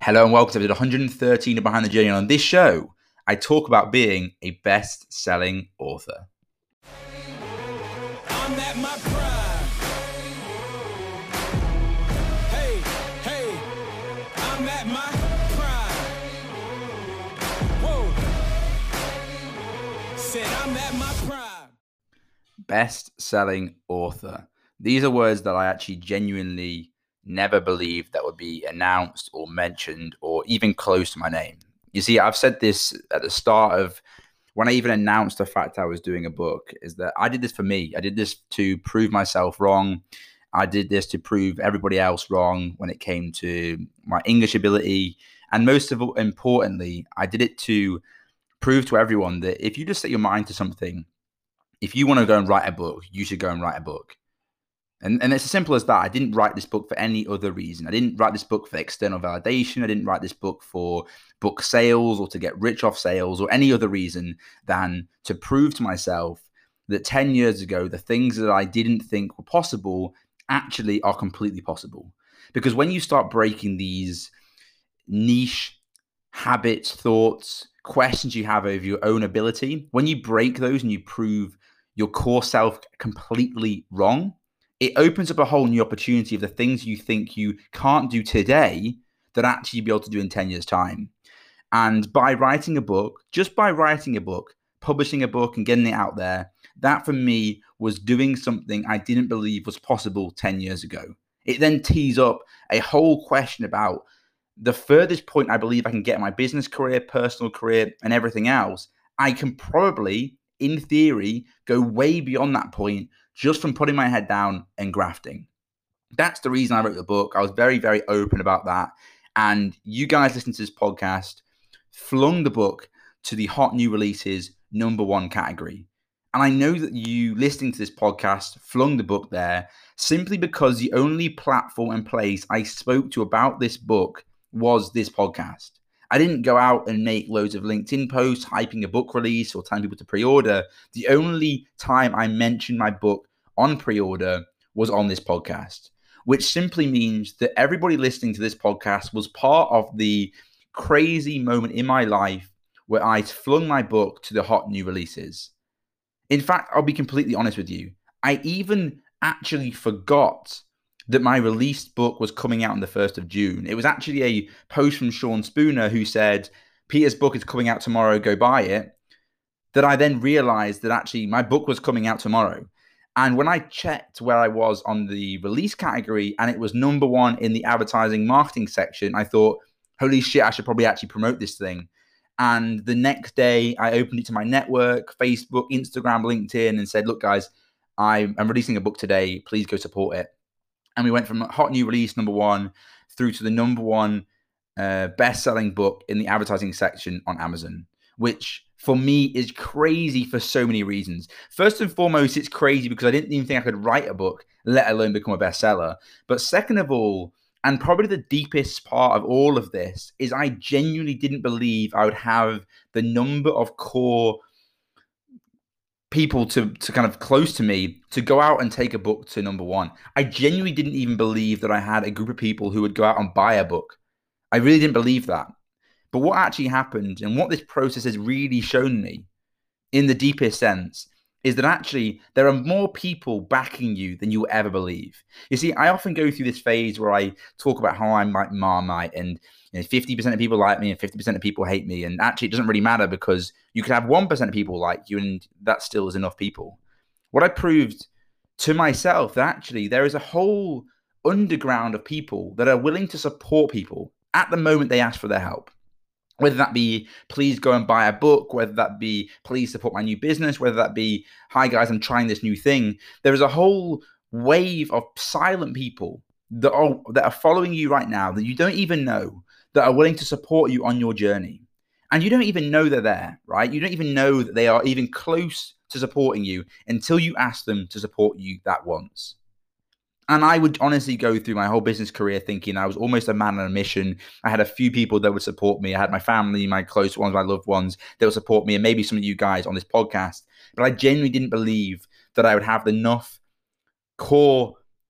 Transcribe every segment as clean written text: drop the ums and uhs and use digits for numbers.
Hello and welcome to episode 113 of Behind the Journey. And on this show, I talk about being a best-selling author. I'm at my prime. Hey, I'm at my prime. Whoa. Said I'm at my prime. Best-selling author. These are words that I actually genuinely never believed that would be announced or mentioned or even close to my name. You see, I've said this at the start of when I even announced the fact I was doing a book, is that I did this for me. I did this to prove myself wrong. I did this to prove everybody else wrong when it came to my English ability. And most of all, importantly, I did it to prove to everyone that if you just set your mind to something, if you want to go and write a book, you should go and write a book. And it's as simple as that. I didn't write this book for any other reason. I didn't write this book for external validation. I didn't write this book for book sales or to get rich off sales or any other reason than to prove to myself that 10 years ago, the things that I didn't think were possible actually are completely possible. Because when you start breaking these niche habits, thoughts, questions you have over your own ability, when you break those and you prove your core self completely wrong, it opens up a whole new opportunity of the things you think you can't do today that actually you'll be able to do in 10 years' time. And by writing a book, just by writing a book, publishing a book and getting it out there, that for me was doing something I didn't believe was possible 10 years ago. It then tees up a whole question about the furthest point I believe I can get in my business career, personal career, and everything else. I can probably, in theory, go way beyond that point just from putting my head down and grafting. That's the reason I wrote the book. I was very, very open about that. And you guys listening to this podcast flung the book to the hot new releases #1 category. And I know that you listening to this podcast flung the book there simply because the only platform and place I spoke to about this book was this podcast. I didn't go out and make loads of LinkedIn posts hyping a book release or telling people to pre-order. The only time I mentioned my book on pre-order was on this podcast, which simply means that everybody listening to this podcast was part of the crazy moment in my life where I flung my book to the hot new releases. In fact, I'll be completely honest with you. I even actually forgot that my released book was coming out on the 1st of June. It was actually a post from Sean Spooner who said, Peter's book is coming out tomorrow, go buy it, that I then realized that actually my book was coming out tomorrow. And when I checked where I was on the release category and it was #1 in the advertising marketing section, I thought, holy shit, I should probably actually promote this thing. And the next day I opened it to my network, Facebook, Instagram, LinkedIn, and said, look guys, I'm releasing a book today, please go support it. And we went from hot new release #1 through to the #1 best-selling book in the advertising section on Amazon, which for me is crazy for so many reasons. First and foremost, it's crazy because I didn't even think I could write a book, let alone become a bestseller. But second of all, and probably the deepest part of all of this, is I genuinely didn't believe I would have the number of core people to kind of close to me to go out and take a book to #1. I genuinely didn't even believe that I had a group of people who would go out and buy a book. I really didn't believe that. But what actually happened and what this process has really shown me in the deepest sense is that actually there are more people backing you than you will ever believe. You see, I often go through this phase where I talk about how I'm like Marmite and 50% of people like me and 50% of people hate me. And actually, it doesn't really matter because you could have 1% of people like you and that still is enough people. What I proved to myself that actually there is a whole underground of people that are willing to support people at the moment they ask for their help. Whether that be, please go and buy a book, whether that be, please support my new business, whether that be, hi guys, I'm trying this new thing. There is a whole wave of silent people that are following you right now that you don't even know, that are willing to support you on your journey. And you don't even know they're there, right? You don't even know that they are even close to supporting you until you ask them to support you that once. And I would honestly go through my whole business career thinking I was almost a man on a mission. I had a few people that would support me. I had my family, my close ones, my loved ones that would support me, and maybe some of you guys on this podcast. But I genuinely didn't believe that I would have enough core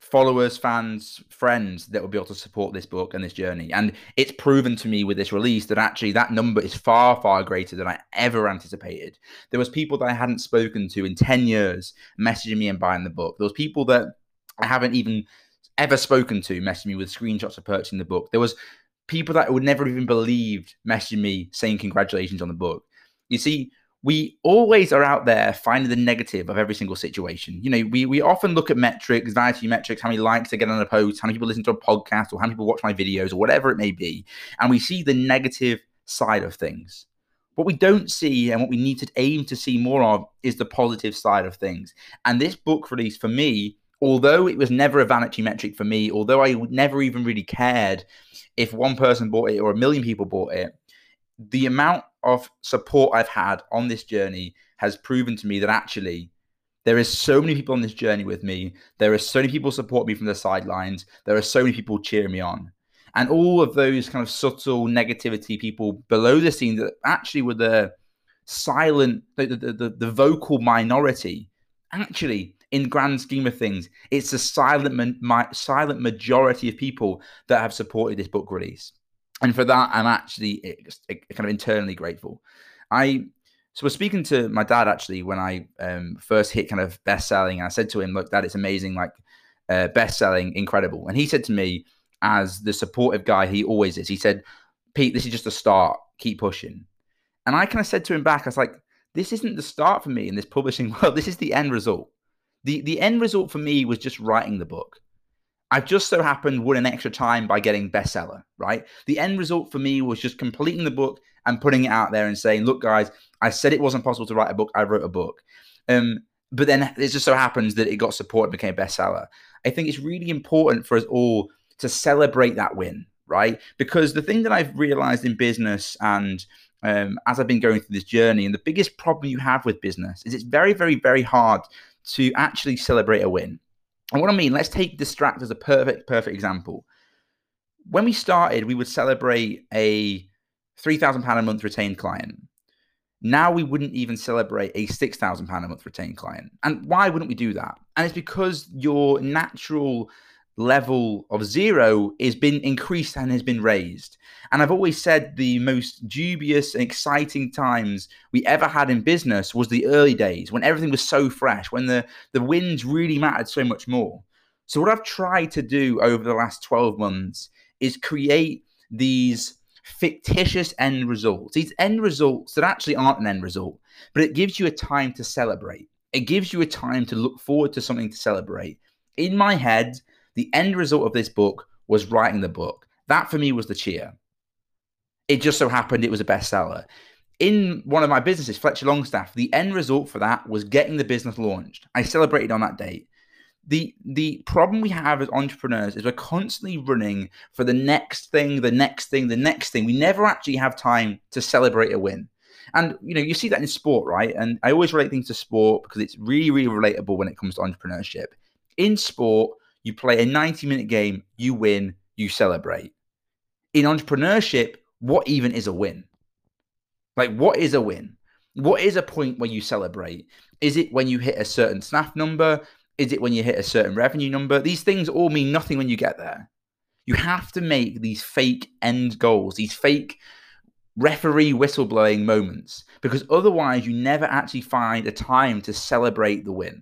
followers, fans, friends that will be able to support this book and this journey. And it's proven to me with this release that actually that number is far, far greater than I ever anticipated. There was people that I hadn't spoken to in 10 years messaging me and buying the book. There was people that I haven't even ever spoken to messaging me with screenshots of purchasing the book. There was people that I would never even believed messaging me saying congratulations on the book. You see, we always are out there finding the negative of every single situation. You know, we often look at metrics, vanity metrics, how many likes I get on a post, how many people listen to a podcast, or how many people watch my videos, or whatever it may be. And we see the negative side of things. What we don't see and what we need to aim to see more of is the positive side of things. And this book release for me, although it was never a vanity metric for me, although I never even really cared if one person bought it or a million people bought it, the amount of support I've had on this journey has proven to me that actually there is so many people on this journey with me. There are so many people support me from the sidelines. There are so many people cheering me on. And all of those kind of subtle negativity people below the scene that actually were the silent, the vocal minority, actually, in grand scheme of things, it's a silent majority of people that have supported this book release. And for that, I'm actually kind of internally grateful. So I was speaking to my dad, actually, when I first hit kind of best-selling. And I said to him, look, Dad, it's amazing, like best-selling, incredible. And he said to me, as the supportive guy he always is, he said, Pete, this is just a start. Keep pushing. And I kind of said to him back, I was like, this isn't the start for me in this publishing world. This is the end result. The end result for me was just writing the book. I've just so happened won an extra time by getting bestseller, right? The end result for me was just completing the book and putting it out there and saying, look, guys, I said it wasn't possible to write a book. I wrote a book. But then it just so happens that it got support and became a bestseller. I think it's really important for us all to celebrate that win, right? Because the thing that I've realized in business and as I've been going through this journey, and the biggest problem you have with business is it's very, very, very hard to actually celebrate a win. And what I mean, let's take Distract as a perfect example. When we started, we would celebrate a £3,000 a month retained client. Now we wouldn't even celebrate a £6,000 a month retained client. And why wouldn't we do that? And it's because your natural level of zero has been increased and has been raised. And I've always said the most dubious and exciting times we ever had in business was the early days when everything was so fresh, when the wins really mattered so much more. So what I've tried to do over the last 12 months is create these fictitious end results, these end results that actually aren't an end result, but it gives you a time to celebrate. It gives you a time to look forward to something to celebrate. In my head, the end result of this book was writing the book. That for me was the cheer. It just so happened it was a bestseller. In one of my businesses, Fletcher Longstaff, the end result for that was getting the business launched. I celebrated on that date. The problem we have as entrepreneurs is we're constantly running for the next thing, the next thing, the next thing. We never actually have time to celebrate a win. And, you know, you see that in sport, right? And I always relate things to sport because it's really, really relatable when it comes to entrepreneurship. In sport, you play a 90-minute game, you win, you celebrate. In entrepreneurship, what even is a win? Like, what is a win? What is a point where you celebrate? Is it when you hit a certain staff number? Is it when you hit a certain revenue number? These things all mean nothing when you get there. You have to make these fake end goals, these fake referee whistleblowing moments, because otherwise you never actually find a time to celebrate the win.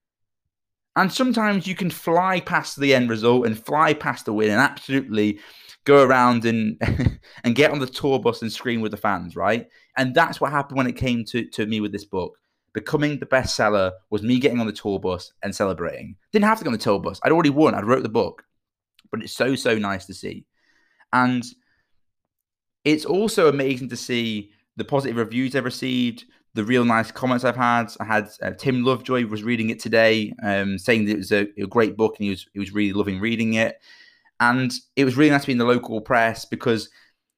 And sometimes you can fly past the end result and fly past the win and absolutely go around and and get on the tour bus and scream with the fans, right? And that's what happened when it came to me with this book. Becoming the bestseller was me getting on the tour bus and celebrating. Didn't have to go on the tour bus. I'd already won. I'd wrote the book. But it's so, so nice to see. And it's also amazing to see the positive reviews I've received, the real nice comments I've had. I had Tim Lovejoy was reading it today, saying that it was a great book and he was really loving reading it. And it was really nice to be in the local press because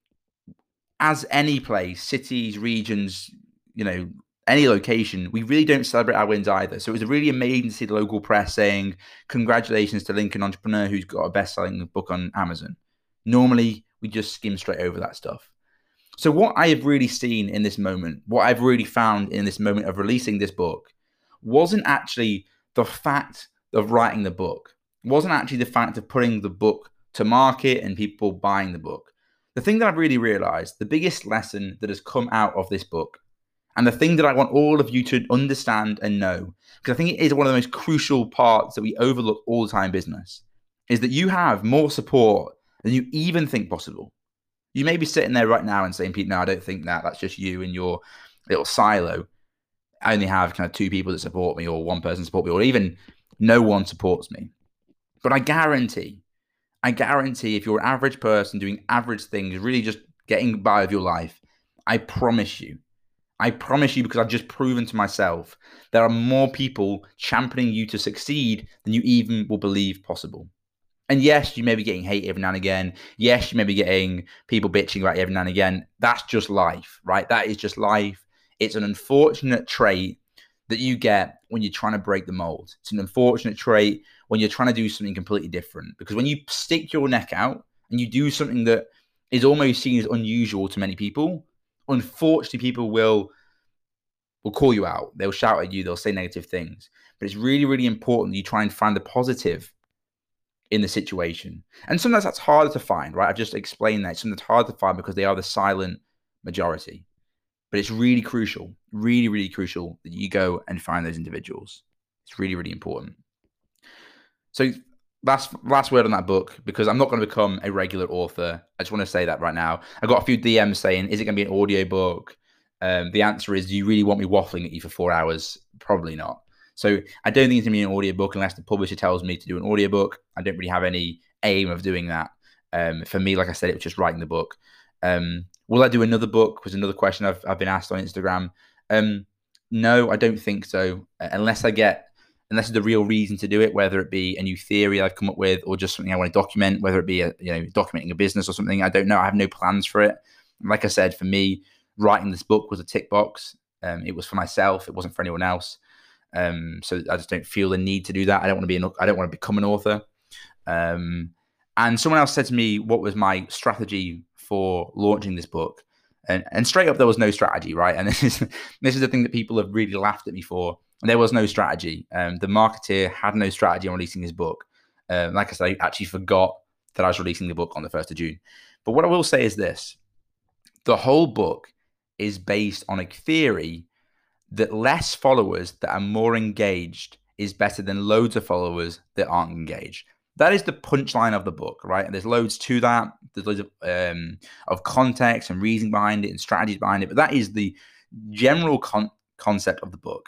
as any place, cities, regions, you know, any location, we really don't celebrate our wins either. So it was really amazing to see the local press saying, congratulations to Lincoln Entrepreneur who's got a best-selling book on Amazon. Normally, we just skim straight over that stuff. So what I have really seen in this moment, what I've really found in this moment of releasing this book, wasn't actually the fact of writing the book. wasn't actually the fact of putting the book to market and people buying the book. The thing that I've really realized, the biggest lesson that has come out of this book, and the thing that I want all of you to understand and know, because I think it is one of the most crucial parts that we overlook all the time in business, is that you have more support than you even think possible. You may be sitting there right now and saying, Pete, no, I don't think that. That's just you and your little silo. I only have kind of 2 people that support me, or 1 person support me, or even no one supports me. But I guarantee if you're an average person doing average things, really just getting by with your life, I promise you, because I've just proven to myself, there are more people championing you to succeed than you even will believe possible. And yes, you may be getting hate every now and again. Yes, you may be getting people bitching about you every now and again. That's just life, right? That is just life. It's an unfortunate trait that you get when you're trying to break the mold. It's an unfortunate trait when you're trying to do something completely different. Because when you stick your neck out and you do something that is almost seen as unusual to many people, unfortunately, people will call you out. They'll shout at you. They'll say negative things. But it's really, really important that you try and find the positive in the situation. And sometimes that's harder to find, right? I've just explained that. Sometimes it's hard to find because they are the silent majority. But it's really crucial, really, really crucial that you go and find those individuals. It's really, really important. So that's last word on that book, because I'm not going to become a regular author. I just want to say that right now. I got a few DMs saying, is it going to be an audio book? The answer is, do you really want me waffling at you for 4 hours? Probably not. So I don't think it's going to be an audiobook unless the publisher tells me to do an audiobook. I don't really have any aim of doing that. For me, like I said, it was just writing the book. Will I do another book? Was another question I've been asked on Instagram. No, I don't think so. Unless it's the real reason to do it, whether it be a new theory I've come up with or just something I want to document, whether it be documenting a business or something. I don't know. I have no plans for it. Like I said, for me, writing this book was a tick box. It was for myself. It wasn't for anyone else. So I just don't feel the need to do that. I don't want to become an author. And someone else said to me, what was my strategy for launching this book? And straight up, there was no strategy, right? And this is the thing that people have really laughed at me for. And there was no strategy. The marketeer had no strategy on releasing his book. Like I said, I actually forgot that I was releasing the book on the 1st of June. But what I will say is this. The whole book is based on a theory that less followers that are more engaged is better than loads of followers that aren't engaged. That is the punchline of the book, right? And there's loads to that. There's loads of context and reasoning behind it and strategies behind it. But that is the general concept of the book.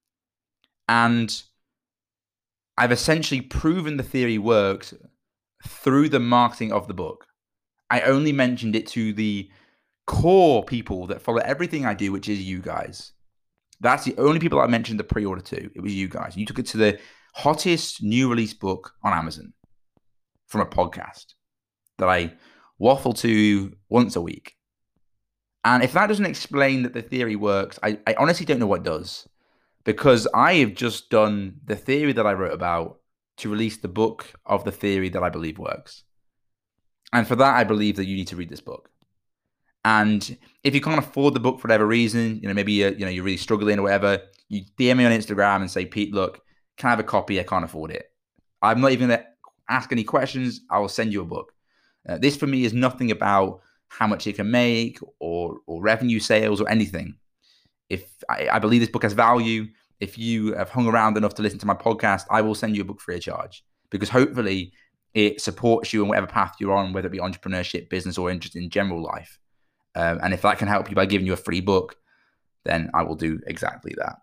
And I've essentially proven the theory works through the marketing of the book. I only mentioned it to the core people that follow everything I do, which is you guys. That's the only people I mentioned the pre-order to. It was you guys. You took it to the hottest new release book on Amazon from a podcast that I waffle to once a week. And if that doesn't explain that the theory works, I honestly don't know what does. Because I have just done the theory that I wrote about to release the book of the theory that I believe works. And for that, I believe that you need to read this book. And if you can't afford the book for whatever reason, maybe you're really struggling or whatever, you DM me on Instagram and say, Pete, look, can I have a copy? I can't afford it. I'm not even going to ask any questions. I will send you a book. This for me is nothing about how much it can make or revenue sales or anything. If I believe this book has value, if you have hung around enough to listen to my podcast, I will send you a book free of charge, because hopefully it supports you in whatever path you're on, whether it be entrepreneurship, business, or interest in general life. And if that can help you by giving you a free book, then I will do exactly that.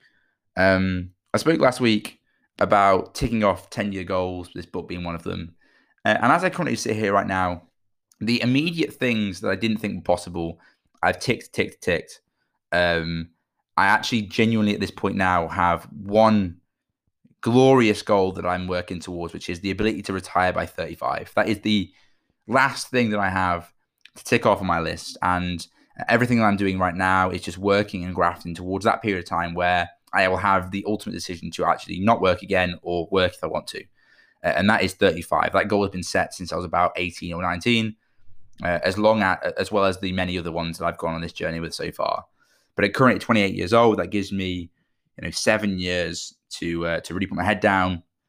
I spoke last week about ticking off 10-year goals, this book being one of them. And as I currently sit here right now, the immediate things that I didn't think were possible, I've ticked. I actually genuinely at this point now have one glorious goal that I'm working towards, which is the ability to retire by 35. That is the last thing that I have to tick off on my list. And everything that I'm doing right now is just working and grafting towards that period of time where I will have the ultimate decision to actually not work again or work if I want to. And that is 35. That goal has been set since I was about 18 or 19, as well as the many other ones that I've gone on this journey with so far. But at currently 28 years old, that gives me 7 years to really put my head down,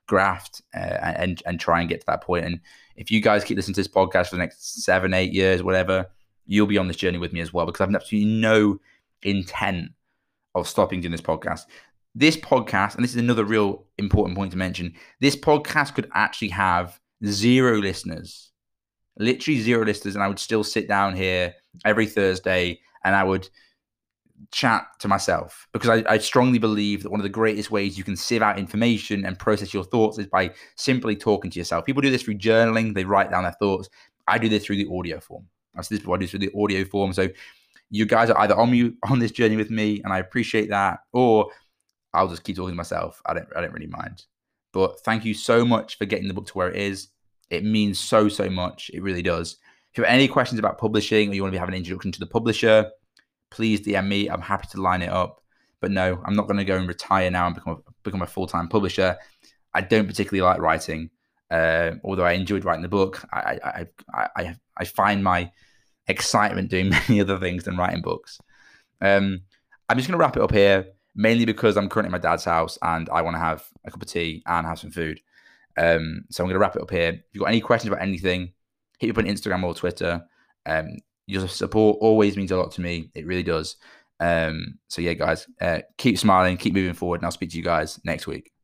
graft and try and get to that point. And if you guys keep listening to this podcast for the next 7-8 years, whatever, you'll be on this journey with me as well, because I've absolutely no intent of stopping doing this podcast. This podcast, and this is another real important point to mention, this podcast could actually have 0 listeners, literally 0 listeners, and I would still sit down here every Thursday and I would chat to myself, because I strongly believe that one of the greatest ways you can sieve out information and process your thoughts is by simply talking to yourself. People do this through journaling. They write down their thoughts. I do this through the audio form. I've said this before, I do this through the audio form. So you guys are either on this journey with me, and I appreciate that, or I'll just keep talking to myself. I don't really mind. But thank you so much for getting the book to where it is. It means so much. It really does. If you have any questions about publishing, or you want to have an introduction to the publisher, please DM me. I'm happy to line it up. But no, I'm not going to go and retire now and become a full-time publisher. I don't particularly like writing, although I enjoyed writing the book. I find my excitement doing many other things than writing books. I'm just going to wrap it up here, mainly because I'm currently at my dad's house and I want to have a cup of tea and have some food. So I'm going to wrap it up here. If you've got any questions about anything, hit me up on Instagram or Twitter. Your support always means a lot to me. It really does. So yeah, guys, keep smiling, keep moving forward, and I'll speak to you guys next week.